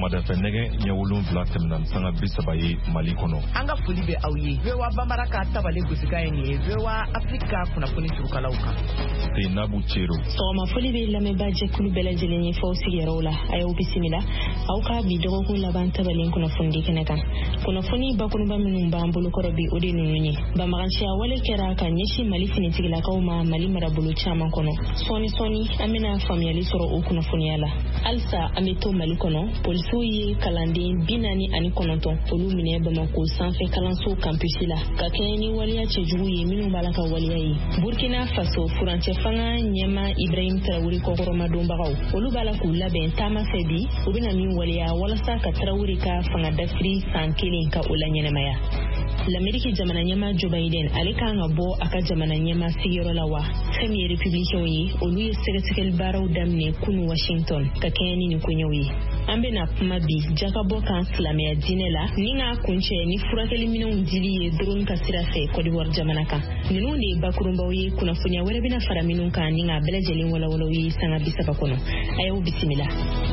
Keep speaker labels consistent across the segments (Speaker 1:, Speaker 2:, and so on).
Speaker 1: Sɔgɔmada fɛ nɛgɛ ɲɛ 7 tɛmɛna sanga 30 Mali kɔnɔ.
Speaker 2: An ka foli bɛ aw ye. VOA Bambara ka tabale gosika ye nin ye. VOA Afrika kunnafoni turukalaw kan.
Speaker 1: Seinabu Cero.
Speaker 3: Sɔgɔma foli bɛ lamɛnbaa jɛkulu bɛɛ lajɛlen ye fɔ sigiyɔrɔw la. A y'aw bisimila. Aw ka bi dɔgɔkun laban tabalen kunnafoni kɛnɛ kan. Kunnafoni bakuruba minnu b'an bolokɔrɔ bi o de ninnu ye. Banbaganciya wale kɛra ka ɲɛsin Mali finitigilakaw ma Mali marabolo caman kɔnɔ. Sɔɔni an bɛna faamuyali sɔrɔ o kunnafoniya la. Halisa an bɛ to Mali kɔnɔ, polisiw ye kalanden 49 olu minɛ Bamako sanfɛ kalanso kampusi la ka kɛɲɛ ni waleya cɛjugu ye minnu b'a la ka waleya ye. Burkina Faso furancɛ fanga ɲɛma Ibrahim Traoré kɔkɔrɔmadonbagaw olu b'a la k'u labɛn taama fɛ bi u bɛna min waleya walasa ka Traoré ka fanga dafiri san 1 ka o la ɲɛnamaya. L'Amérique jamana ɲɛma Joe Biden ale kan ka bɔ a ka jamana ɲɛma sigiyɔrɔ la wa? Fɛn min ye républicains ye olu ye sɛgɛsɛgɛli baaraw daminɛ kunu Washington ka kɛɲɛ ni nin koɲɛw ye. An bɛna kuma bi jakabɔ kan silamɛya diinɛ la ni ka kuncɛ ni furakɛli minɛnw dili ye drone ka sira fɛ Côte d'Ivoire jamana kan. Ninnu de ye bakurunbaw ye kunnafoniya wɛrɛ bɛna fara minnu kan ni ka bɛɛ lajɛlen walawalaw ye sanga 30 kɔnɔ. A y'aw bisimila.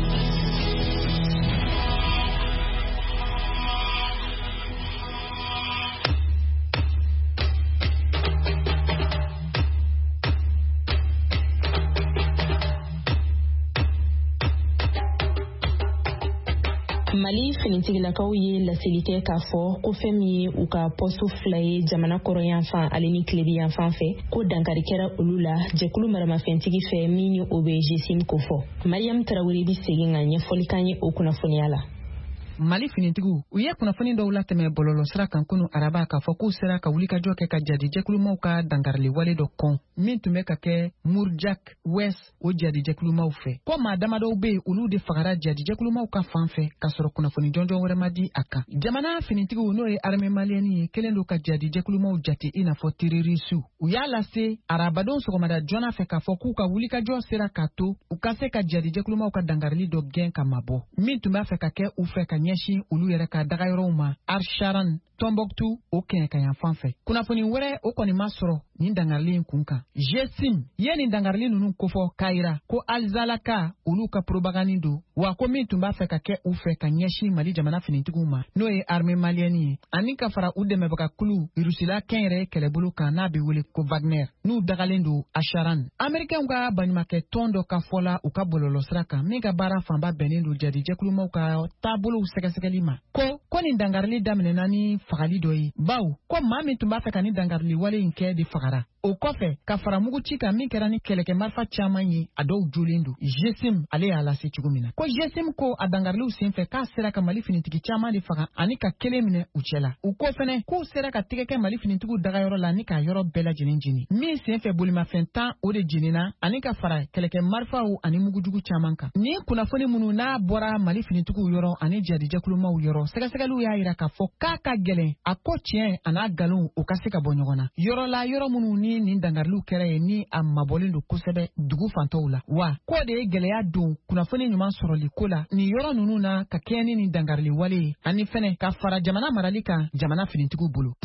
Speaker 3: Mali finitigilakaw ye laseli kɛ k'a fɔ ko fɛn min ye u ka postu 2 ye jamana kɔrɔ yanfan ale ni tilebi yanfan fɛ ko dankari kɛra olu la jɛkulu maramafɛntigi fɛ min ni o bɛ GSIM ko fɔ. Mariam Traoré bi segin ka ɲɛfɔli kan ye o kunnafoniya la.
Speaker 4: Mali finitigiw u ye kunnafoni dɔw latɛmɛ bɔlɔlɔ sira kan kunu araba k'a fɔ k'u sera ka wulikajɔ kɛ ka jadi jɛkulumaw ka dangarili wale dɔ kɔn min tun bɛ ka kɛ Murjak West o jadi jɛkulumaw fɛ. Ko maa damadɔw bɛ olu de fagara jadi jɛkulumaw ka fan fɛ ka sɔrɔ kunnafoni jɔnjɔn wɛrɛ ma di a kan. Jamana finitigiw n'o ye armée malienne ye kelen do ka jadi jɛkulumaw jate i n'a fɔ terroriste u y'a lase arabadon sɔgɔmada joona fɛ k'a fɔ k'u ka wulikajɔ sera ka to u ka se ka jadi jɛkulumaw ka dangarili dɔ gɛn ka mabɔ min tun b'a fɛ ka kɛ u fɛ ka ɲɛsin olu yɛrɛ ka dagayɔrɔw ma Arsharan Tombouctou o kɛɲɛ ka yan fan fɛ. Kunnafoni wɛrɛ o kɔni ma sɔrɔ nin dangarili in kun kan. GSIM ye nin dangarili ninnu kofɔ kayira ko Alzalaka olu ka propagande do wa ko min tun b'a fɛ ka kɛ u fɛ ka ɲɛsin Mali jamana finitigiw ma n'o ye armée malienne ye ani ka fara u dɛmɛbaga kulu Rusila kɛnyɛrɛ kɛlɛbolo kan n'a bɛ wele ko Wagner n'u dagalen do Arsharan. Américains ka baɲumankɛ tɔn dɔ ka fɔla u ka bɔlɔlɔ sira kan min ka baara fanba bɛnnen do jadi jɛkulumaw ka taabolow sɛgɛsɛgɛli ma ko nin dangarili daminɛna ni fagali dɔ ye baw ko maa min tun b'a fɛ ka nin dangarili wale in kɛ de fagara. O kɔfɛ ka fara muguci kan min kɛra ni kɛlɛkɛ marifa caman ye a dɔw jolen do. GSIM ale y'a lase cogo min na ko GSIM ko a dangariliw senfɛ k'a sera ka Mali finitigi caman de faga ani ka kelen minɛ u cɛ la. U ko fɛnɛ k'u sera ka tɛgɛ kɛ Mali finitigiw dagayɔrɔ la ni k'a yɔrɔ bɛɛ lajɛlen jeni min senfɛ bolimafɛn 10 o de jenina ani ka fara kɛlɛkɛ marifaw ani mugujugu caman kan. Ni kunnafoni minnu n'a bɔra Mali finitigiw yɔrɔ ani jadi jɛkulumaw yɔrɔ sɛgɛsɛgɛliw y'a yira k'a fɔ k'a ka gɛlɛn a ko tiɲɛ a n'a nkalon o ka se ka bɔ ɲɔgɔn na. Yɔrɔ la yɔrɔ minnu ni nin dangariliw kɛra ye ni a mabɔlen do kosɛbɛ dugu fantɔw la wa k'o de ye gɛlɛya don kunnafoni ɲuman sɔrɔli ko la nin yɔrɔ ninnu na ka kɛɲɛ ni nin dangarili wale ye ani fɛnɛ ka fara jamana marali kan jamana finitigiw bolo.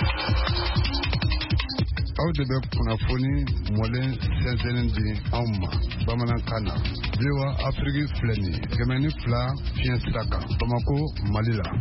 Speaker 5: Aw de bɛ kunnafoni mɔlen sɛnsɛnnen di anw ma bamanankan na. VOA Afrique filɛ nin ye 102 fiɲɛ sira kan Bamako Mali la.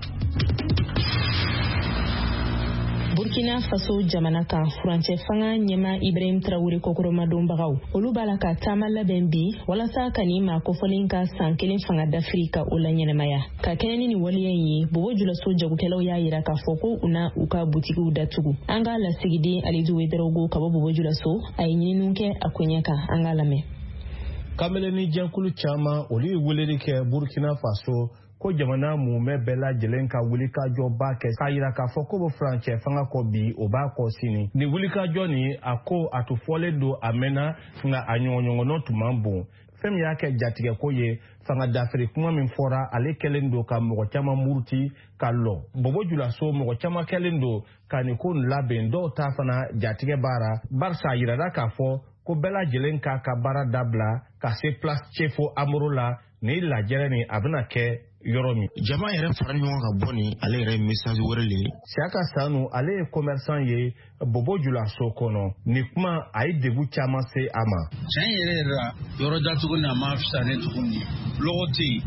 Speaker 3: Burkina Faso jamana kan furancɛ fanga ɲɛma Ibrahim Traoré kɔkɔrɔmadonbagaw olu b'a la ka taama labɛn bi walasa ka nin maa kofɔlen ka san 1 fanga dafiri ka o la ɲɛnamaya ka kɛɲɛ ni nin waleya in ye Bobo Julaso jagokɛlaw y'a yira k'a fɔ ko u na u ka butigiw datugu. An ka lasigiden Alidu Wederawogo ka bɔ Bobo Julaso a ye ɲininiw kɛ a koɲɛ kan an ka lamɛn.
Speaker 6: Kamele ni jɛkulu caman olu ye weleli kɛ Burkina Faso ko jamana mumɛ bɛɛ lajɛlen ka wulikajɔba kɛ k'a yira k'a fɔ ko bɛ furancɛ fanga kɔ bi o b'a kɔ sini. Ni wulikajɔ nin a ko a tun fɔlen don a mɛnna nka a ɲɔgɔnɲɔgɔnnɔ tun man bon. Fɛn min y'a kɛ jatigɛ ko ye fanga dafiri kuma min fɔra ale kɛlen don ka mɔgɔ caman muruti ka lɔ. Bobo Julaso mɔgɔ caman kɛlen don ka nin ko labɛn dɔw ta fana jatigɛ baara barisa a yirara k'a fɔ ko bɛɛ lajɛlen k'a ka baara dabila ka se place Chefo Amuru la ni lajɛrɛ nin a bɛna kɛ yɔrɔ min.
Speaker 7: Jama yɛrɛ fara ɲɔgɔn ka bɔ ni ale yɛrɛ message wɛrɛ le.
Speaker 6: Siaka Sanu ale ye commerçant ye Bobo Julaso kɔnɔ. Ni kuma a ye degun caman se a ma.
Speaker 8: Tiɲɛ yɛrɛ la yɔrɔ datugu na ma fisa ne tuguni. Lɔgɔ tɛ yen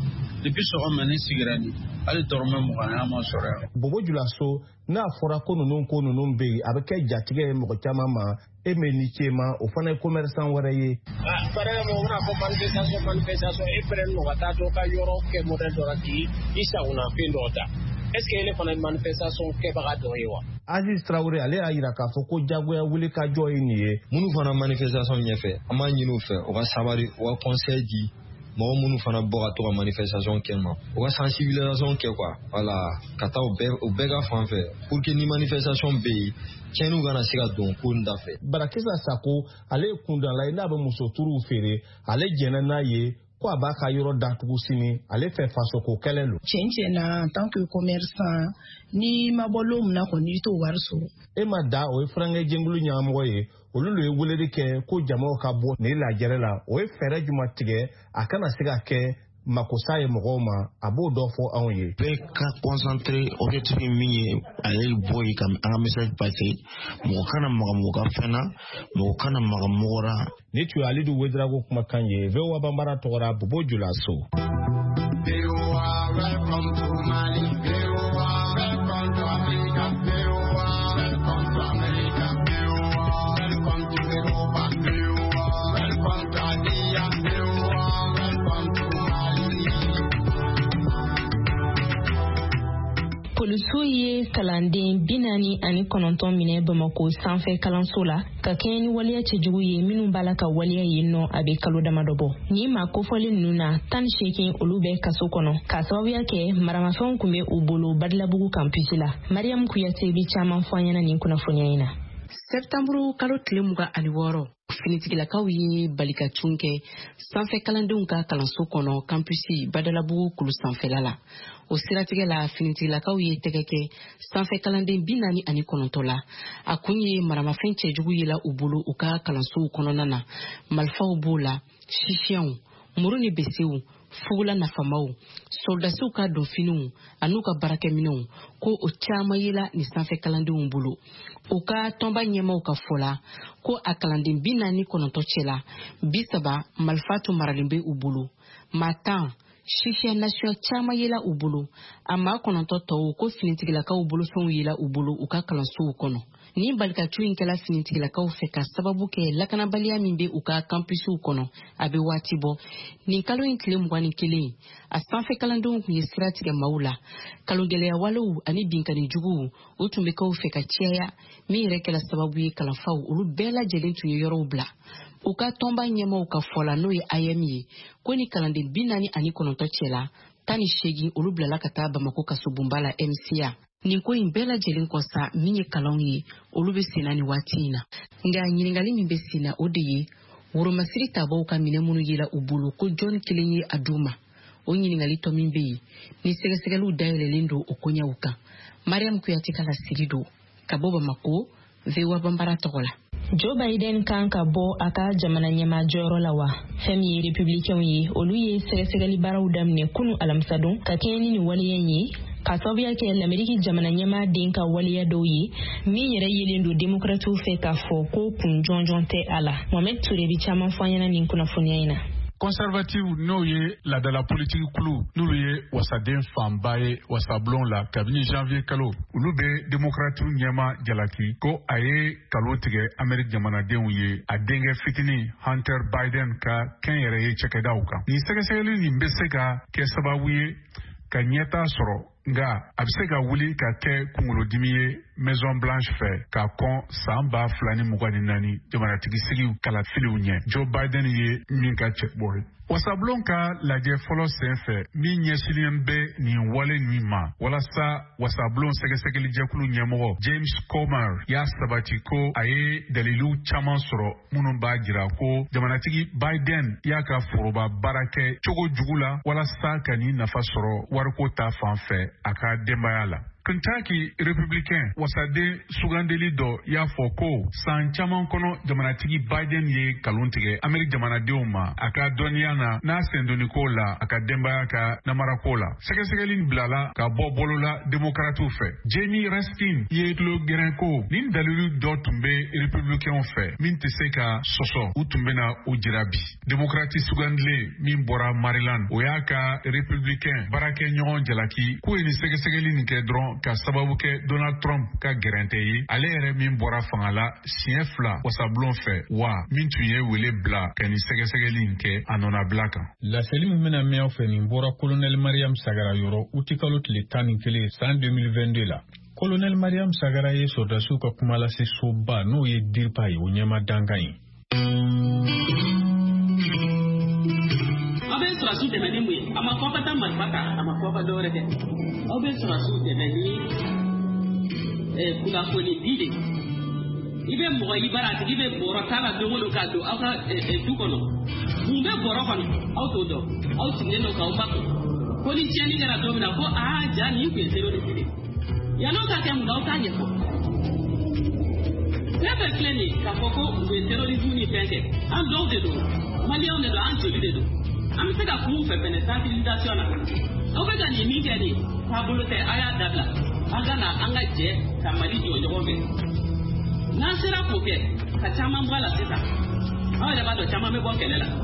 Speaker 8: depuis sɔgɔma ni sigira ni hali dɔrɔmɛ 20 ma sɔrɔ yan.
Speaker 6: Bobo Julaso n'a fɔra ko ninnu bɛ yen a bɛ kɛ jatigɛ ye mɔgɔ caman ma e mɛ ni ce ma o fana ye commerçant wɛrɛ ye.
Speaker 9: Par exemple o bɛna fɔ manifestation e fɛnɛ n'o ka taa dɔ ka yɔrɔ kɛ modèle dɔ la k'i sagona fɛn dɔ da. Est-ce que ele fana ye manifestation kɛbaga dɔ ye wa?
Speaker 6: Aziz Traoré ale y'a yira k'a fɔ ko jagoya wuli ka jɔ ye nin ye.
Speaker 10: Minnu fana manifestation ɲɛfɛ an b'a ɲini u fɛ u ka sabari u ka conseil di mɔgɔ minnu fana bɔ ka to ka manifestation kɛ ma u ka sensibilisation kɛ quoi voilà ka taa u bɛɛ ka fan fɛ pour que ni manifestation bɛ yen tiɲɛniw kana se ka don ko n da fɛ.
Speaker 6: Barakisa Sako ale ye kundanla ye n'a bɛ muso turuw feere ale jɛnna n'a ye ko a b'a ka yɔrɔ datugu sini ale fɛ faso ko kɛlɛ lo.
Speaker 11: Tiɲɛ na en tant que commerçant ni ma bɔ lo mun na kɔni i t'o wari sɔrɔ.
Speaker 6: E ma da o ye furankɛ jɛnkulu ɲɛmɔgɔ ye olu ye weleli kɛ ko jamaw ka bɔ nin lajɛrɛ la o ye fɛɛrɛ juma tigɛ a kana se ka kɛ makosa ye mɔgɔw ma a b'o dɔ fɔ anw ye.
Speaker 7: Bɛɛ ka concentré objectif min ye ale bɔ ye ka an ka message passer mɔgɔ kana maga mɔgɔ ka fɛn na mɔgɔ kana maga mɔgɔ ra.
Speaker 6: Ni tun ye Alidu Wederago kumakan ye VOA Banbara tɔgɔra Bobo Julaso.
Speaker 12: Welcome to Mali. Welcome to Africa. Welcome to America. Welcome to Europa. Welcome to Asia. Welcome to Mali.
Speaker 3: Polisiw ye kalanden 49 minɛ Bamako sanfɛ kalanso la ka kɛɲɛ ni waleya cɛjugu ye minnu b'a la ka waleya yen nɔ a bɛ kalo damadɔ bɔ. Ni ma kofɔli ninnu na 18 olu bɛ kaso kɔnɔ ka sababuya kɛ maramafɛnw tun bɛ u bolo Badilabugu campus la. Mariam Kuyate bi caman fɔ an ɲɛna nin kunnafoniya in na.
Speaker 13: Septembre kalo tile 26 finitigilakaw ye balikacun kɛ sanfɛ kalandenw ka kalanso kɔnɔ campusi Badalabugu kulu sanfɛla la. O siratigɛ la finitigilakaw ye tɛgɛ kɛ sanfɛ kalanden 49 la. A kun ye maramafɛn cɛjugu yela u bolo u ka kalansow kɔnɔna na. Malfaw b'o la, sisiyanw, muru ni besew, fugula nafamaw, soldasiw ka donfiniw an'u ka barakɛminɛw ko o caman yela ni sanfɛ kalandenw bolo. U ka tɔnba ɲɛmaw ka fɔla ko a kalanden 49 cɛla 30 malfa tun maralen bɛ u bolo. Matan Shisha nation caman yela u bolo a maa 9 tɔw ko finitigilakaw bolofɛnw yela u bolo u ka kalansow kɔnɔ. Ni balikacu in kɛla finitigilakaw fɛ ka sababu kɛ lakanabaliya min bɛ u ka campusiw kɔnɔ a bɛ waati bɔ. Nin kalo in tile 21 a sanfɛ kalandenw kun ye sira tigɛ maaw la. Kalogɛlɛya walew ani binkani juguw o tun bɛ k'aw fɛ ka cɛya min yɛrɛ kɛla sababu ye kalanfaw olu bɛɛ lajɛlen tun ye yɔrɔw bila. U ka tɔnba ɲɛmaw ka fɔla n'o ye IM ye ko ni kalanden 49 cɛla 18 olu bilala ka taa Bamako kasobonba la MCA. Nin ko in bɛɛ lajɛlen kɔsa min ye kalanw ye olu bɛ senna ni waati in na. Nga ɲininkali min bɛ senna o de ye woromasiri tabaw ka minɛ minnu yela u bolo ko jɔn kelen ye a d'u ma. O ɲininkali tɔ min bɛ yen ni sɛgɛsɛgɛliw dayɛlɛlen don o koɲɛw kan. Mariam Kuyate ka lasiri don ka bɔ Bamako VOA Banbara tɔgɔ la.
Speaker 3: Joe Biden kan ka bɔ a ka jamana ɲɛmajɔyɔrɔ la wa? Fɛn min ye républicains ye olu ye sɛgɛsɛgɛli baaraw daminɛ kunu alamisa don ka kɛɲɛ ni nin waleya ye ka sababuya kɛ l'Amérique jamana ɲɛmaa den ka waleya dɔw ye min yɛrɛ yelen don démocratiw fɛ k'a fɔ ko kun jɔnjɔn tɛ a la. Mohamed Touré bi caman fɔ an ɲɛna nin kunnafoniya in na.
Speaker 14: Conservative n'o ye ladala politique kulu n'olu ye wasaden fanba ye wasablon la kabini janvier kalo olu bɛ démocrates ɲɛma jalaki ko a ye kalo tigɛ Amérique jamanadenw ye a denkɛ fitinin Hunter Biden ka kɛnyɛrɛye cɛkɛdaw kan. Nin sɛgɛsɛgɛli nin bɛ se ka kɛ sababu ye ka ɲɛta sɔrɔ nga a bɛ se ka wuli ka kɛ kunkolodimi ye Maison Blanche fɛ ka kɔn san 2024 jamanatigi sigiw kalafiliw ɲɛ. Joe Biden ye min ka cɛbɔ ye. Wasablon ka lajɛ fɔlɔ sen fɛ min ɲɛsinnen bɛ nin wale nin ma walasa wasablon sɛgɛsɛgɛli jɛkulu ɲɛmɔgɔ James Comer y'a sabati ko a ye dalilu caman sɔrɔ minnu b'a jira ko jamanatigi Biden y'a ka foroba baara kɛ cogo jugu la walasa ka nin nafa sɔrɔ wariko ta fan fɛ a ka denbaya la. Kentucky Republican wasaden sugandeli do y'a fɔ ko san caman kɔnɔ jamanatigi Biden ye kalon tigɛ Amerika jamanadenw ma a ka dɔnniya na n'a sendoni ko la a ka denbaya ka namara ko la. Sɛgɛsɛgɛli bilala ka bɔ bolola démocrates fɛ. Jamie Raskin ye tulo gɛrɛn ko nin dalilu dɔ tun bɛ Republicains fɛ min tɛ se ka sɔsɔ u tun bɛna o jira bi. Démocrate sugandilen min bɔra Maryland o y'a ka Republicain baarakɛ ɲɔgɔn jalaki k'o ye nin sɛgɛsɛgɛli nin kɛ dɔrɔn ka sababu kɛ Donald Trump ka gɛrɛntɛ ye ale yɛrɛ min bɔra fanga la siɲɛ 2 wasabulon fɛ wa min tun ye wele bila ka nin sɛgɛsɛgɛli nin kɛ a nɔnabila kan.
Speaker 15: Laseli min bɛna mɛn fɛ nin bɔra Colonel Mariam Sagara yɔrɔ uti kalo tile 11 san 2022 la. Colonel Mariam Sagara ye sɔrdasiw ka kuma lase soba n'o ye DIRPA ye o ɲɛma dankan ye.
Speaker 16: Aw bɛ sɔrɔsiw dɛmɛ ni mun ye a ma fɔ ka taa marifa ta a ma fɔ ka dɔwɛrɛ kɛ aw bɛ sɔrɔsiw dɛmɛ ni kunnafoni di de i bɛ mɔgɔ i bara a tigi bɛ bɔrɔ k'a la don o don k'a don aw ka du kɔnɔ mun bɛ bɔrɔ kɔnɔ aw t'o dɔn aw sigilen don k'aw ba ko ni tiɲɛni kɛra don min na ko ja nin tun ye terroriste de yan'aw ka kɛ mun na aw t'a ɲɛfɔ fɛn fɛn filɛ nin ye k'a fɔ ko u ye terrorisme ni fɛn kɛ an dɔw de don maliyɛnw de don an joli de don an bɛ se ka kuma u fɛ fɛnɛ sensibilisation na aw bɛ ka nin min kɛ nin taabolo tɛ a y'a dabila an ka na an ka jɛ ka Mali jɔ ɲɔgɔn fɛ n'an sera k'o kɛ ka caman bɔ a la sisan aw yɛrɛ b'a dɔn caman bɛ bɔ kɛlɛ la.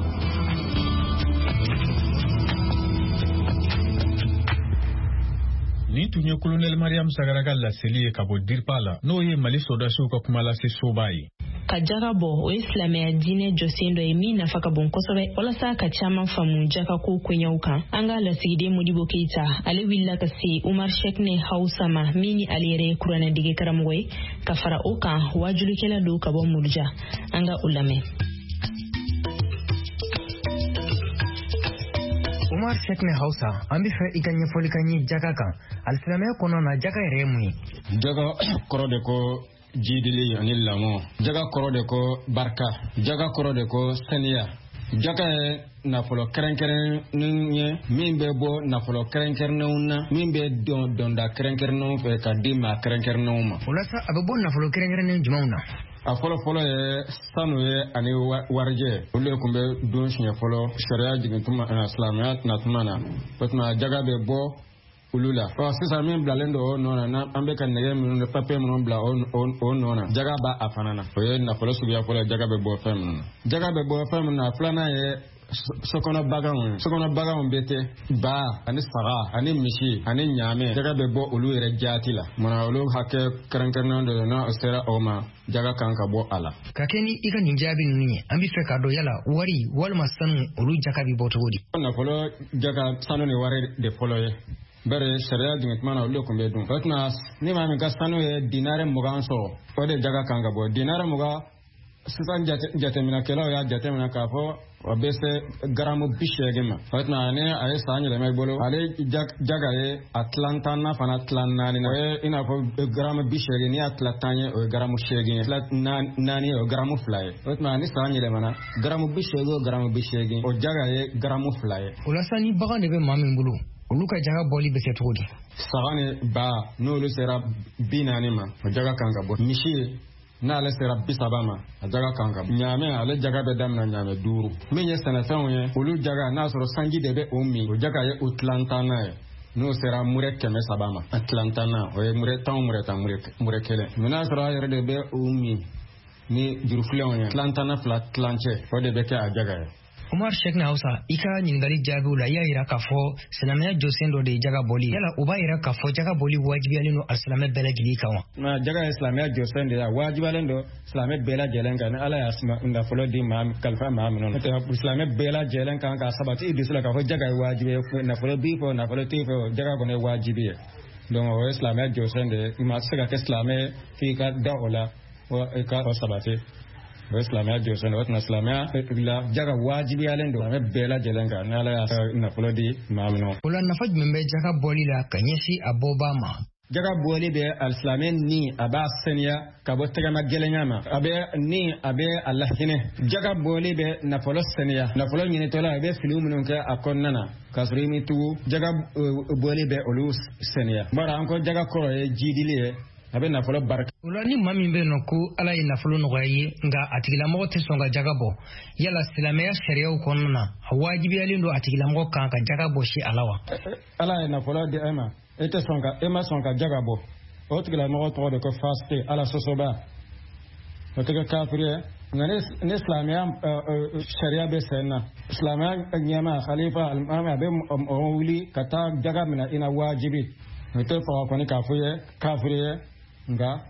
Speaker 15: Nin tun ye Colonel Mariam Sagara ka laseli ye ka bɔ DIRPA la n'o ye Mali sɔrdasiw ka kuma lase soba ye.
Speaker 3: Ka jaga bɔ o ye silamɛya diinɛ jɔsen dɔ ye min nafa ka bon kosɛbɛ walasa ka caman faamu jaka ko koɲɛw kan. An ka lasigiden Modibo Keita ale wulila ka se Umar Shekne Hausa ma min ni ale yɛrɛ ye kuranɛdege karamɔgɔ ye ka fara o kan wajulikɛla don ka bɔ Murja. An ka o lamɛn.
Speaker 17: Umar Shekne Hausa an bɛ fɛ i ka ɲɛfɔli ka ɲɛ jaka kan alisilamɛya kɔnɔ na jaka yɛrɛ ye mun ye?
Speaker 10: Jaka kɔrɔ de ko jidili ani lamɔ, jaka kɔrɔ de ko barika, jaka kɔrɔ de ko saniya. Jaka ye nafolo kɛrɛnkɛrɛnnen ye min bɛ bɔ nafolo kɛrɛnkɛrɛnnenw na min bɛ dɔnda kɛrɛnkɛrɛnnenw fɛ ka di maa kɛrɛnkɛrɛnnenw ma.
Speaker 17: O la sa a bɛ bɔ nafolo kɛrɛnkɛrɛnnen jumɛnw na?
Speaker 10: A fɔlɔ ye sanu ye ani warijɛ olu de tun bɛ don siɲɛ fɔlɔ sariya jigin tuma silamɛya na tuma na o tuma jaga bɛ bɔ olu la sisan min bilalen don o nɔ na an bɛ ka nɛgɛ minnu papiye minnu bila o nɔ na jaga b'a a fana na o ye nafolo suguya fɔlɔ jaga bɛ bɔ fɛn minnu na jaga bɛ bɔ fɛn minnu na filanan ye sokɔnɔ baganw bɛ ten ba ani saga ani misi ani ɲaamɛ jaga bɛ bɔ olu yɛrɛ jaati la mana olu hakɛ kɛrɛnkɛrɛnnen dɔ n'a sera o ma jaga kan ka bɔ a la.
Speaker 17: Ka kɛ ni i ka nin jaabi ninnu ye an bɛ fɛ k'a dɔn yala wari walima sanu olu jaka bɛ bɔ cogo di?
Speaker 10: Nafolo jaga sanu ni wari de fɔlɔ ye bari sariya jigin tuma na olu de tun bɛ dun o tuma ni maa min ka sanu ye dinare 20 sɔrɔ o de jaga kan ka bɔ dinare 20 sisan jateminɛkɛlaw y'a jateminɛ k'a fɔ o bɛ se garamu 80 ma o tuma ni a ye san yɛlɛma i bolo ale jaga ye a tilan 10 fana tilan 4 na o ye i n'a fɔ garamu 80 n'i y'a tilan 10 ye o ye garamu 8 ye tilan 4 ye o ye garamu 2 ye o tuma ni san yɛlɛmana garamu 80 o garamu 80 o jaga ye garamu 2 ye.
Speaker 17: O la sa ni bagan de bɛ maa min bolo olu ka jaga bɔli bɛ kɛ cogo di?
Speaker 10: Saga ni ba n'olu sera 40 ma o jaga kan ka bɔ misi n'ale sera 30 ma a jaga kan ka bɔ ɲaamɛ ale jaga bɛ daminɛ ɲaamɛ 5 min ye sɛnɛfɛnw ye olu jaga n'a sɔrɔ sanji de bɛ o min o jaga ye o tilan 10 ye n'o sera murɛ 300 ma a tilan 10 o ye murɛ 1 mais n'a sɔrɔ a yɛrɛ de bɛ o min ni jurufilenw ye tilan 12 tilancɛ o de bɛ kɛ a jaga ye.
Speaker 17: Umar Shekne Hausa i ka ɲininkali jaabiw la i y'a yira k'a fɔ silamɛya jɔsen dɔ de ye jaga bɔli yala o b'a yira k'a fɔ jaga bɔli wajibiyalen don alisilamɛ bɛɛ lajɛlen kan wa?
Speaker 10: Jaga ye silamɛya jɔsen de ye a wajibiyalen don silamɛ bɛɛ lajɛlen kan ni ala y'a nafolo di kalifa maa minnu na silamɛ bɛɛ lajɛlen kan k'a sabati i dusu la k'a fɔ jaga ye wajibi ye nafolo b'i fɛ nafolo t'i fɛ jaga kɔni ye wajibi ye donc o ye silamɛya jɔsen de ye i ma se ka kɛ silamɛ f'i ka da o la i ka o sabati. O ye silamɛya jɔsen o tuma silamɛya la jaga wajibiyalen don an bɛ bɛɛ lajɛlen kan ni ala y'a nafolo di maa min ma.
Speaker 17: O la nafa jumɛn bɛ jaga bɔli la ka ɲɛsin a bɔbaa ma?
Speaker 18: jaga boli be al-islamen ni aba senya ka bo tagama gelenyama abe ni abe Allah hine jaga boli be na polo senya na polo nyine tola be filumun ka akonnana kasrimi tu jaga boli be olu senya bara anko jaga koro e jidile abe na polo barka
Speaker 17: ulani mami be no ku ala ina fulu no gaye nga atigila mo te songa jaga bo yala silamaya sharia ukonna wajibi alindo atigila mo kan ka jaga bo shi alawa
Speaker 18: ala ina polo de ema ete songa ema songa jaga bo otigila mo to de ko faste ala sosoba otega kafire ngane islamia sharia be senna islamia nyama khalifa al-imam be wuli kata jaga mina ina wajibi ete fa ko ni kafire nga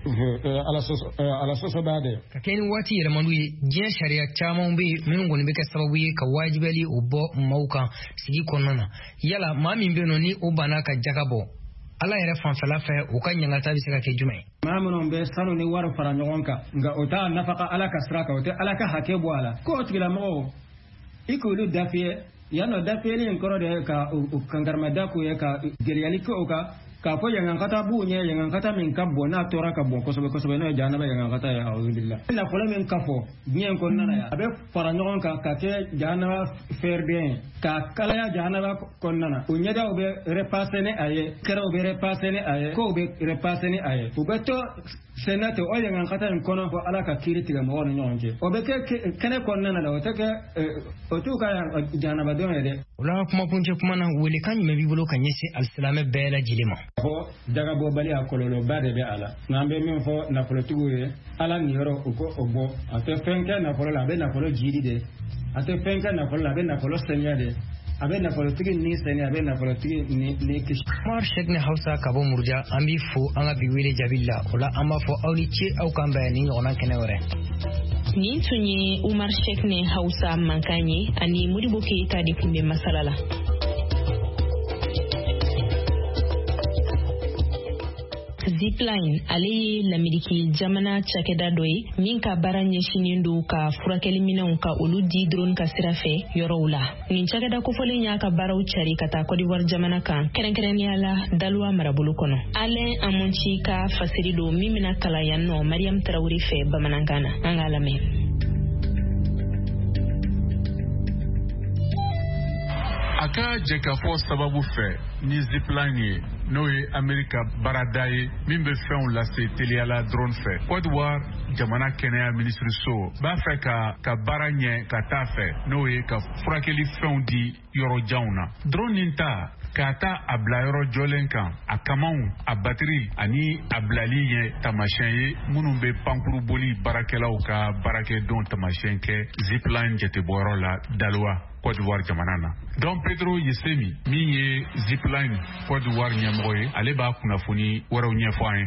Speaker 18: ala soso bade
Speaker 17: kakeni wati yele mandu je sharia chama mbi mingo ni beka sababu ye ka wajibali ubo mauka sigi konona yala mami mbeno ni ubana ka jagabo ala yere fanfala fa o kan nyanga tabi saka ke jumai
Speaker 18: mamuno be sanu ni war fara nyonka nga ota nafaka ala kasraka ota ala ka hake bwala ko tigila mo ikulu dafie yano dafie ni nkoro de ka kangarma daku ye ka geriyali ko ka fo yangan kata bunye yangan kata min kabbo na tora kabbo ko sobe no jana ba yangan kata ya alhamdulillah ina ko min kafo nyen ko nana ya abe fara nyon ka ke jana faire bien ka kala ya jana ba ko nana o nyeda obe repasser ne aye kera obe repasser ne aye ko obe repasser ne aye o beto senate o yangan kata en kono ko ala ka kiriti ga mo nyonje obe ke kene ko nana da o take o tu ka jana ba don ede
Speaker 17: wala kuma punje kuma na wele kan me bibulo kan yesi al-salame bela jilima
Speaker 18: fo daga bo bali akololo bade be ala ngambe min fo na politiku ye ala ni yoro uko obo ate fenke na polo la be na polo jidi de ate fenke na polo la be na polo senya de abe na politiki ni senya abe na politiki ni kish
Speaker 17: mar shegne hausa kabo murja ambi fo anga biwele jabilla wala ama fo awli ci au kan bayani ona kenewre
Speaker 3: ni tunye Umar Sheikne Hausa Mankanye ani Modibo Keita de kumbe masalala Zipline ale lamidiki jamana chakeda doi minka baranye shinindu ka furakeli minanw ka olu di drone ka sirafe yorowla nin chakeda ko fole nya ka baraw chari kata Cote d'Ivoire jamana kan kerenkerenya la dalwa marabulu kono ale amonchi ka fasiri do mimina kala yanno Mariam Traoré fe bamanangana angalame
Speaker 14: aka jekafo sababu fe ni zipline no ye Amerika barada ye min be fɛnw lase teliyala drone fɛ Côte d'Ivoire jamana kɛnɛya ministre so b'a fɛ ka baara ɲɛ ka taa fɛ n'o ye ka furakɛli fɛnw di yɔrɔ janw na drone nin ta k'a ta a bila yɔrɔ jɔlen kan a kamanw a batiri ani a bilali ye tamasiyɛn ye minnu bɛ pankuru boli baarakɛlaw ka baarakɛdenw tamasiyɛn kɛ zipline jatebɔyɔrɔ la Daloa Côte d'Ivoire jamana na donc Pedro Yesemi min ye zipline Côte d'Ivoire ɲɛmɔgɔ ye ale b'a kunnafoni wɛrɛw ɲɛfɔ an ye.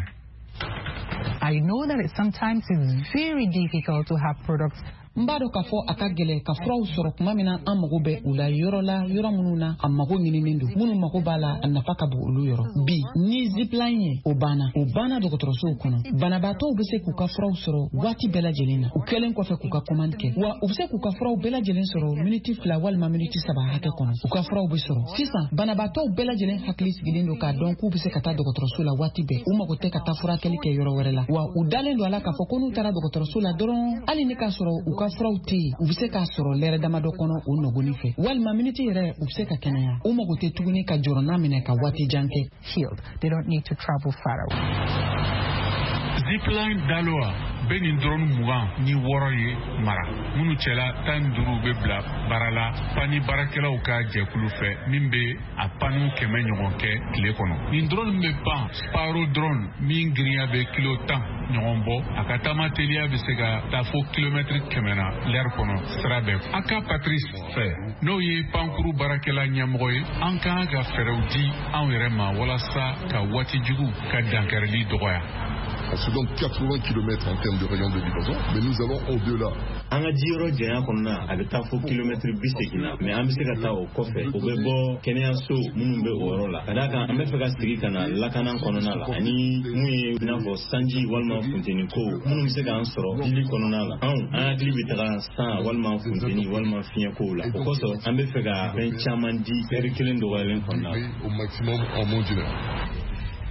Speaker 19: I know that sometimes it's very difficult to have products.
Speaker 4: Mbado ka fɔ a ka gɛlɛ ka furaw sɔrɔ kuma min na an mago bɛ u la yɔrɔ minnu na a mago ɲininen don minnu mago b'a la a nafa ka bon olu yɔrɔ bi ni zipline ye o banna dɔgɔtɔrɔsow kɔnɔ banabaatɔw bɛ se k'u ka furaw sɔrɔ waati bɛɛ lajɛlen na u kɛlen kɔfɛ k'u ka commande kɛ wa u bɛ se k'u ka furaw bɛɛ lajɛlen sɔrɔ miniti 2 walima miniti 3 hakɛ kɔnɔ u ka furaw bɛ sɔrɔ sisan banabaatɔw bɛɛ lajɛlen hakili sigilen don k'a dɔn k'u bɛ se ka taa dɔgɔtɔrɔso la waati bɛɛ u mago tɛ ka taa furakɛli kɛ yɔrɔ wɛrɛ la wa u dalen don a la k'a fɔ ko n'u taara dɔgɔtɔrɔso la dɔrɔn hali ni k'a sɔrɔ u ka furaw tɛ yen u bɛ se k'a sɔrɔ lɛrɛ damadɔ kɔnɔ o nɔgɔni fɛ walima miniti yɛrɛ u bɛ se ka kɛnɛya u mago tɛ tuguni ka jɔrɔna minɛ ka waati jan kɛ.
Speaker 19: They don't need to travel far away.
Speaker 14: Zipline Daloa bɛ nin drone 20 ni 6 ye mara minnu cɛla 15 bɛ bila baara la pani baarakɛlaw ka jɛkulu fɛ min bɛ a paniw 100 ɲɔgɔn kɛ tile kɔnɔ nin drone bɛ ban Sparrow drone min girinya bɛ kilo 10 ɲɔgɔn bɔ a ka taama teliya bɛ se ka taa fo kilomɛtiri 100 na l'heure kɔnɔ sira bɛɛ aka Patrice fɛ n'o ye pankuru baarakɛla ɲɛmɔgɔ ye an kan ka fɛɛrɛw di anw yɛrɛ ma walasa ka waati jugu ka dankɛrɛli dɔgɔya.
Speaker 20: C'est donc 80 km en termes de rayon de livraison, mais nous allons au-delà.
Speaker 21: An ka jiyɔrɔ janya kɔnɔna a bɛ taa fo kilomɛtiri 80 na mais an bɛ se ka taa o kɔfɛ o bɛ bɔ kɛnɛyaso minnu bɛ o yɔrɔ la ka d'a kan an bɛ fɛ ka sigi ka na lakana kɔnɔna la ani mun ye i n'a fɔ sanji walima funteni ko minnu bɛ se k'an sɔrɔ dili kɔnɔna la an hakili bɛ taga san walima funteni walima fiɲɛ kow la o kosɔn an bɛ fɛ ka fɛn caman di heure kelen dɔgɔyalen kɔnɔna la.
Speaker 20: Au maximum en moins d'une heure.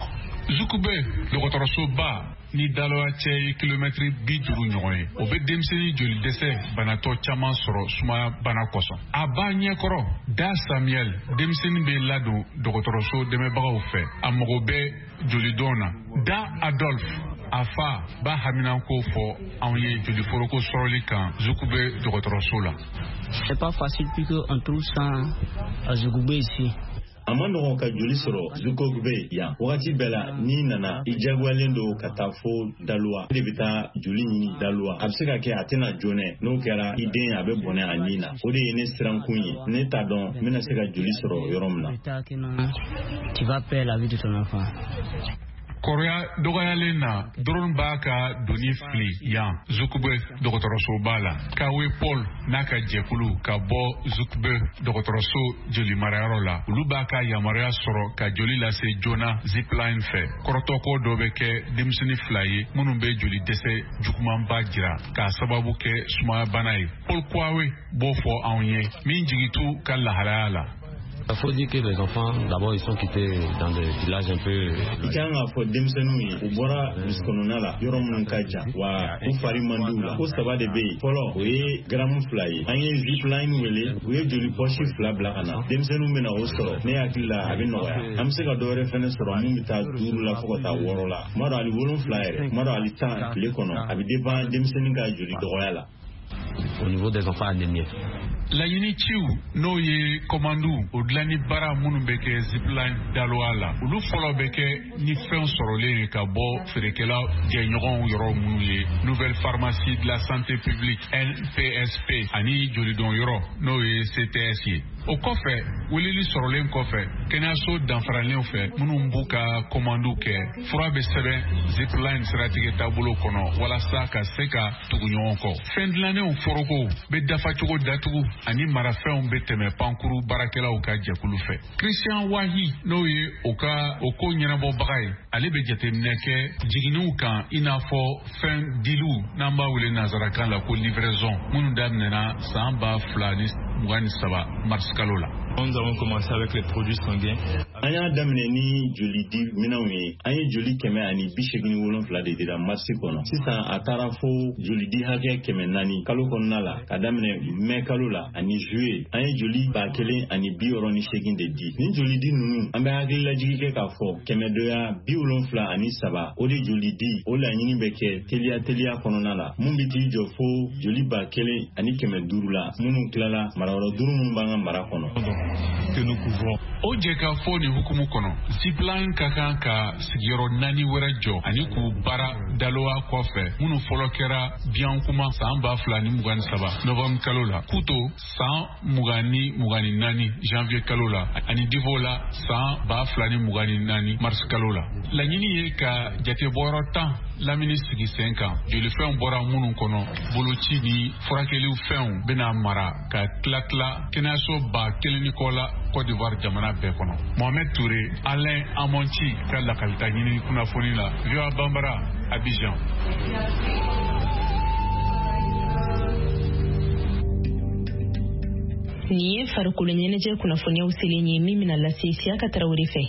Speaker 14: Zukube dɔgɔtɔrɔso ba ni daloya cɛ ye kilomɛtiri 50 ɲɔgɔn ye. O bɛ denmisɛnnin joli dɛsɛ banatɔ caman sɔrɔ sumaya bana kosɔn. A ba ɲɛkɔrɔ Da Samuel denmisɛnnin bɛ ladon dɔgɔtɔrɔso dɛmɛbagaw fɛ. A mago bɛ jolidon na. Da Adolphe a fa b'a haminanko fɔ anw ye joliforoko sɔrɔli kan Zukube dɔgɔtɔrɔso la.
Speaker 2: C'est pas facile puisque on trouve ça à Zukube ici.
Speaker 21: A ma nɔgɔn ka joli sɔrɔ Zukube yan. Wagati bɛɛ la n'i nana i jagoyalen don ka taa fo Daluwa. E de bɛ taa joli ɲini Daluwa. A bɛ se ka kɛ a tɛna jɔnɛ n'o kɛra i den a bɛ bɔnɛ a nin na. O de ye ne sirankun ye. Ne t'a dɔn n bɛna se ka joli sɔrɔ yɔrɔ min na.
Speaker 2: Tu vas perdre la vie de ton enfant.
Speaker 14: Kɔrɔya dɔgɔyalen na drone b'a ka doni fili yan Zukube dɔgɔtɔrɔsoba la. Kawe Paul n'a ka jɛkulu ka bɔ Zukube dɔgɔtɔrɔso joli marayɔrɔ la. Olu b'a ka yamaruya sɔrɔ ka joli lase joona zipline fɛ. Kɔrɔtɔko dɔ bɛ kɛ denmisɛnnin 2 ye minnu bɛ joli dɛsɛ jugumanba jira k'a sababu kɛ sumaya bana ye. Paul Kwawe b'o fɔ anw ye min jigitu ka lahalaya la.
Speaker 22: Il faut dire que les enfants, d'abord, ils sont quittés dans des villages un peu...
Speaker 21: I kan k'a fɔ denmisɛnninw ye u bɔra burusikɔnɔna la yɔrɔ minnu ka jan wa u fari man di u la. Ko 3 de bɛ yen. Fɔlɔ o ye gramme 2 ye. An ye zipline wele u ye joli pɔsi 2 bila ka na. Denmisɛnninw bɛna o sɔrɔ. Ne hakili la a bɛ nɔgɔya. An bɛ se ka dɔ wɛrɛ fɛnɛ sɔrɔ mun bɛ taa 5 la fo ka taa 6 la. Kuma dɔ hali 7 yɛrɛ. Kuma dɔ hali 10 tile kɔnɔ. A bɛ dépend denmisɛnnin ka joli dɔgɔya la.
Speaker 22: Au niveau des enfants anémiés.
Speaker 14: Laɲini ciw n'o ye kɔmandu o dilanni baara minnu bɛ kɛ zipline Daluwa la olu fɔlɔ bɛ kɛ ni fɛn sɔrɔlen ye ka bɔ feerekɛla jɛɲɔgɔnw yɔrɔ minnu ye Nouvelle Pharmacie de la Santé Publique NPSP ani jolidon yɔrɔ n'o ye CTS ye. O kɔfɛ weleli sɔrɔlen kɔfɛ kɛnɛyaso danfaralenw fɛ minnu b'u ka kɔmandu kɛ fura bɛ sɛbɛn zipline siratigɛ taabolo kɔnɔ walasa ka se ka tugu ɲɔgɔn kɔ. Fɛn dilannenw foroko bɛ dafacogo datugu ani marafɛnw bɛ tɛmɛ pankuru baarakɛlaw ka jɛkulu fɛ. Christian Wahi n'o ye o ko ɲɛnabɔbaga ye ale bɛ jateminɛ kɛ jiginniw kan i n'a fɔ fɛn diliw n'an b'a wele nanzarakan la ko livraison minnu daminɛna san 2023 mars kalo la.
Speaker 1: Nous avons commencé avec les produits sanguins.
Speaker 21: An y'a daminɛ ni joli di minɛnw ye. An ye joli 187 de dira marsi kɔnɔ. Sisan a taara fo joli di hakɛ 400 kalo kɔnɔna la. Ka daminɛ mai kalo la ani juillet an ye joli 1,068 de di. Ni joli di ninnu an bɛ hakililajigi kɛ k'a fɔ 273 o de joli di o laɲini bɛ kɛ teliya kɔnɔna la. Mun bi t'i jɔ fo joli 1,500 la. Minnu tilala marayɔrɔ 5 minnu b'an ka mara kɔnɔ.
Speaker 14: Que nous couvrons. O jɛ ka fɔ nin hukumu kɔnɔ zipline ka kan ka sigiyɔrɔ 4 wɛrɛ jɔ ani k'u baara Daluwa kɔfɛ minnu fɔlɔ kɛra Biankuma san 2023 novembre kalo la, Kuto san 2024 janvier kalo la ani Divo la san 2024 mars kalo la. Laɲini ye ka jatebɔyɔrɔ 10 lamini sigi sen kan jolifɛnw bɔra minnu kɔnɔ boloci ni furakɛliw fɛnw bɛna mara ka tila kɛnɛyaso 1,000 kɔ la Côte d'Ivoire jamana bɛɛ kɔnɔ. Mohamed Touré, Alain Amonti ka lakalita ɲini kunnafoni la VOA Bambara, Abidjan.
Speaker 3: Ni ye farikolo ɲɛnajɛ kunnafoniyaw selen ye min bɛna lase Siyaka Tarawele fɛ.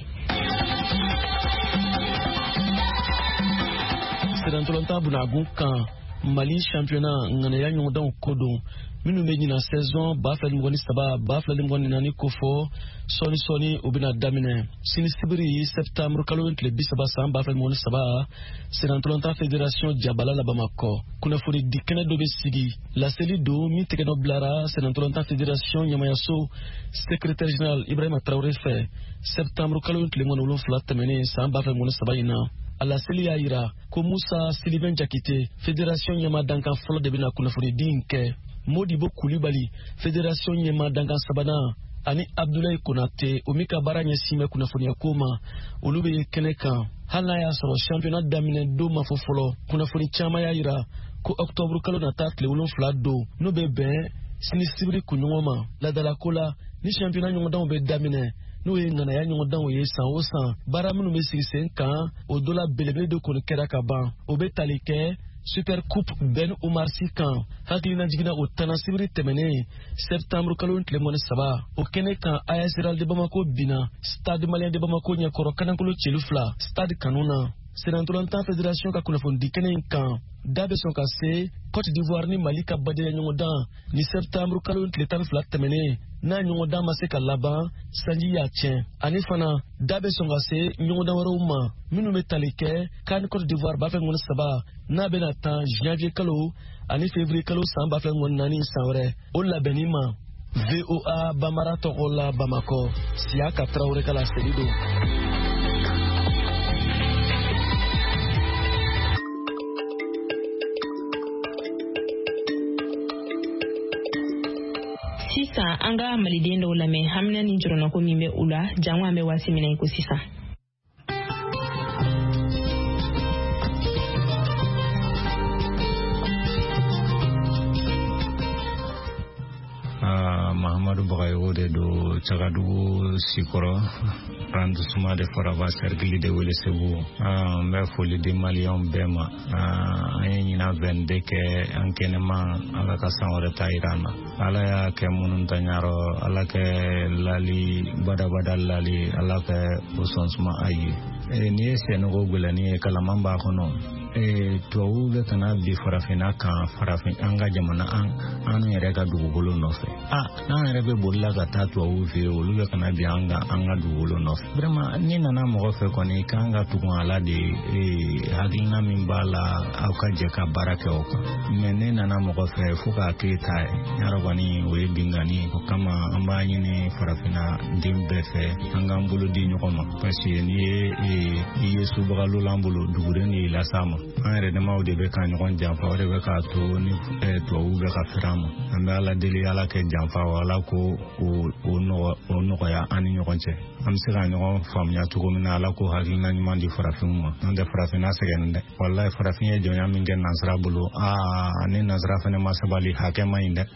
Speaker 23: Sirantolonta Bunagun kan Mali championnat ŋanaya ɲɔgɔndanw ko don minnu bɛ ɲina saison 2023-2024 kofɔ sɔɔni u bɛna daminɛ sini sibiri septembre kalo tile 30 san 2023 Sirantolonta fédération jabala la Bamakɔ kunnafoni di kɛnɛ dɔ bɛ sigi laseli don min tɛgɛnɔ bilara Sirantolonta fédération ɲamayaso secrétaire général Ibrahima Traoré fɛ septembre kalo tile 17 tɛmɛnen san 2023 in na. A la seli y'a yira ko Musa Sylvain Jakite fédération ɲɛma dankan fɔlɔ de bɛna kunnafoni di in kɛ. Modibo Kulibali fédération ɲɛma dankan sabanan ani Abdoulaye Konate o min ka baara ɲɛsin bɛ kunnafoniya ko ma olu bɛ kɛnɛ kan. Hali n'a y'a sɔrɔ championnat daminɛ don ma fɔ fɔlɔ kunnafoni caman y'a yira ko octobre kalo nata tile 7 don n'o bɛ bɛn sini sibiri kunɲɔgɔn ma. Ladalako la ni championnat ɲɔgɔndanw bɛ daminɛ n'o ye ŋanaya ɲɔgɔndanw ye san o san baara minnu bɛ sigi sen kan o dɔ la belebele de kɔni kɛra ka ban o bɛ tali kɛ Super Coupe Ben Oumar Sy kan hakilina jigina o tana sibiri tɛmɛnen septembre kalo tile mɔni saba o kɛnɛ kan AS Real de Bamako bina Stade Malien de Bamako ɲɛkɔrɔ kanankolo celu fila Stade Kanuna Sénantolantan Fédération ka kunnafoni kɛnɛ in kan da bɛ sɔn ka se Côte d'Ivoire ni Mali ka badenya ɲɔgɔndan ni septembre kalo tile 12 tɛmɛnen n'a ɲɔgɔndan ma se ka laban sanji y'a tiɲɛ ani fana da bɛ sɔn ka se ɲɔgɔndan wɛrɛw ma minnu bɛ tali kɛ CAN Côte d'Ivoire b'a fɛ ŋɔni saba n'a bɛna tan janvier kalo ani février kalo san b'a fɛ ŋɔni naani san wɛrɛ o labɛnni ma VOA Bamara tɔgɔ la Bamakɔ Siaka Traoré ka laseli don.
Speaker 3: Sisan an ka maliden dɔw lamɛn hamina ni jɔrɔnako min bɛ u la jango an bɛ waati min na i ko sisan.
Speaker 1: Mahamadou Bagayogo de do Chagadugu Sikoro arrondissement de Forava cercle de Welesebu mbe foli de Malion Bema ayina 22 ke ankenema ala ka sanwore tairana ala ya ke munun tanyaro ala ke lali bada lali ala ke usonsuma ayi ni senogo gulani kala mamba kono tuwawu bɛ kana bi farafina kan farafin an ka jamana an yɛrɛ ka dugukolo nɔfɛ n'an yɛrɛ bɛ bolila ka taa tuwawu fɛ olu bɛ kana bi an ka dugukolo nɔfɛ vraiment ni nana mɔgɔ fɛ kɔni kan ka tugun ala de hakilina min b'a la aw ka jɛ ka baara kɛ o kan mais ne nana mɔgɔ fɛ fo k'a kɛ ta ye yɔrɔ kɔni o ye bingani o kama an b'a ɲini farafina den bɛɛ fɛ an k'an bolo di ɲɔgɔn ma parce que n'i ye subagalolan bolo dugulen de las'a ma an yɛrɛ damaw de bɛ ka ɲɔgɔn janfa o de bɛ k'a to ni tubabuw bɛ ka fɛrɛ an ma an bɛ ala deli ala kɛ janfa o ala ko o nɔgɔya an ni ɲɔgɔn cɛ an bɛ se ka ɲɔgɔn faamuya cogo min na ala ko hakilina ɲuman di farafinw ma n'o tɛ farafinna sɛgɛnnen dɛ walahi farafin ye jɔnya min kɛ nansara bolo ni nansara fana ma sabali hakɛ ma ɲi dɛ.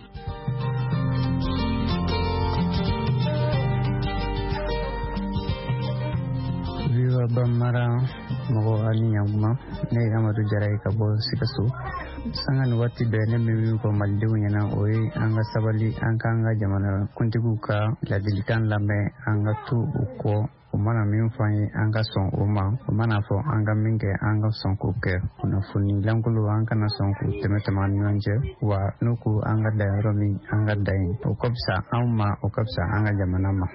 Speaker 5: Bamara mɔgɔ ani ɲakuma ne ye Amadu Jara ye ka bɔ Sikaso sanga ni waati bɛɛ ne bɛ min fɔ malidenw ɲɛna o ye an ka sabali an k'an ka jamana kuntigiw ka ladilikan lamɛn an ka to u kɔ o mana min fɔ an ye an ka sɔn o ma o mana fɔ an ka min kɛ an ka sɔn k'o kɛ kunnafoni lankolon an kana sɔn k'o tɛmɛ an ni ɲɔgɔn cɛ wa n'u ko an ka da yɔrɔ min an ka da yen o ka fisa anw ma o ka fisa an ka jamana ma.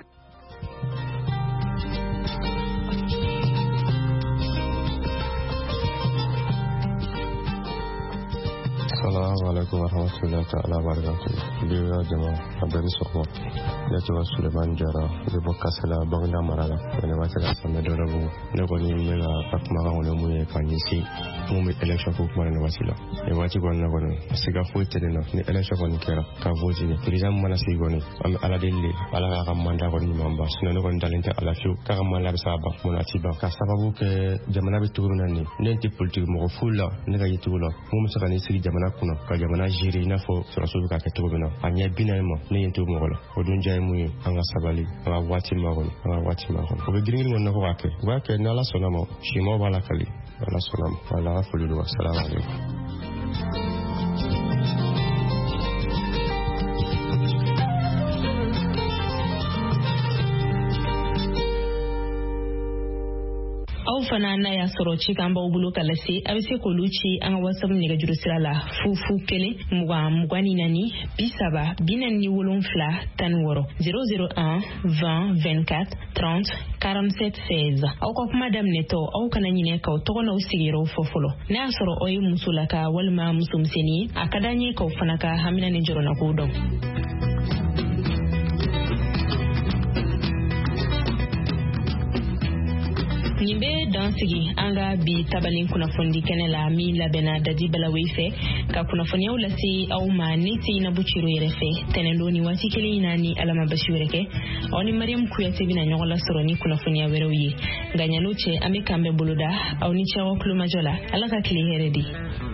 Speaker 8: Assalamu alaikum warahmatullahi ta'ala wabarakatuh. Biya jama'a abin soko ya ce wasu Suleiman Jara da baka sala bangda marala wani ba ta da samme da rabu ne ko ni me la fakma ga wani mu ya kan yi mu me election ko kuma ne wasila e wati ko na gono siga foite ne ni election ko ni kera ka voji ne president mana si goni am ala delle ala ga kam manda ko ni mamba sino ko dalente ala fiu ka kam mala sa ba mo na ti ba ka sababu ke jamana bi turu nan ni nenti politique mo fulla ne ga yitu la mu mu saka ni siri jamana kuno ka jamana jiri na fo suraso ka ke to bina anya bina mo ne yento mo gola o dun jay mu anga sabali anga wati ma gono ko be girin won na ko wa ke na la sona mo shi mo bala kali ala sona ala fulu wa assalamu alaikum.
Speaker 3: aw fana na ya sɔrɔ ci kan b'aw bolo ka lase a bɛ se k'olu ci an ka WhatsApp nɛgɛjuru sira la 00 20 24 001 20 24 30 47 16 aw ka kuma daminɛtɔ aw kana ɲinɛ k'aw tɔgɔ n'aw sigiyɔrɔw fɔ fɔlɔ n'a y'a sɔrɔ aw ye muso la ka walima musomisɛnnin ye a ka d'an ye k'aw fana ka hamina ni jɔrɔnako dɔn. nin bɛ dan sigi an ka bi tabalen kunnafoni kɛnɛ la min labɛnna Dadi Balawe fɛ ka kunnafoniyaw lase aw ma ne Seinabu Ciro yɛrɛ fɛ tɛnɛndon ni waati kelen in na ni Alama Basi wɛrɛ kɛ aw ni Mariam Kuyate bɛna ɲɔgɔn lasɔrɔ ni kunnafoniya wɛrɛw ye nka ɲan'o cɛ an bɛ kan bɛɛ boloda aw ni ce aw kulomajɔ la Ala ka tile hɛrɛ di.